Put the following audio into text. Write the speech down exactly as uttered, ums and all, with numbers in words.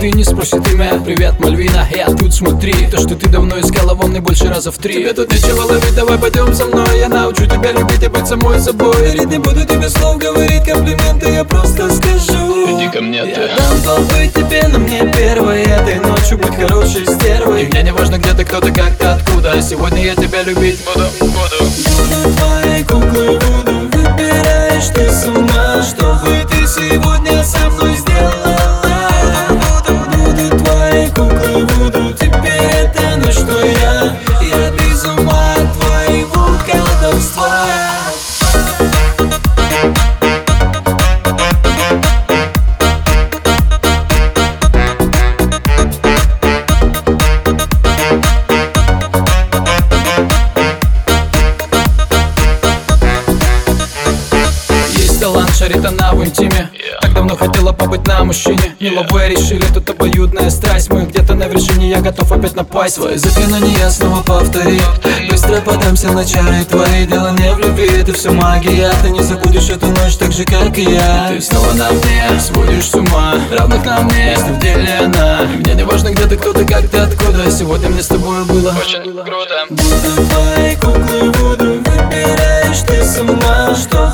ты не спросит имя. Привет, Мальвина, я тут, смотри. То, что ты давно искала, во мне больше раза в три. Тебе тут нечего ловить, давай пойдем со мной. Я научу тебя любить и быть самой собой. Верить не буду тебе слов говорить, комплименты я просто скажу. Иди ко мне, ты. Я дам побыть тебе, но мне первой этой ночью быть хорошей стервой. И мне не важно, где ты, кто ты, как ты, откуда. Сегодня я тебя любить буду, буду. Буду твоей куклой, буду. Выбираешь ты сама, чтобы ты сегодня со мной сделала. Буду, буду твоей куклой, буду. Теперь это ночь, что я. Я без ума от твоего колдовства. Талант шарит она в интиме. Так давно хотела побыть на мужчине. Миловые решили, тут обоюдная страсть. Мы где-то на вершине, я готов опять напасть. Свои заклинания я снова повтори. Быстро подамся на чары твои. Дело не в любви, это все магия. Ты не забудешь эту ночь так же, как и я. Ты снова на мне, сводишь с ума. Равных на мне, если в деле она. И мне не важно, где ты, кто ты, как ты, откуда. Сегодня мне с тобой было Очень круто. Буду твоей куклой, буду. Выбираешь ты сама, что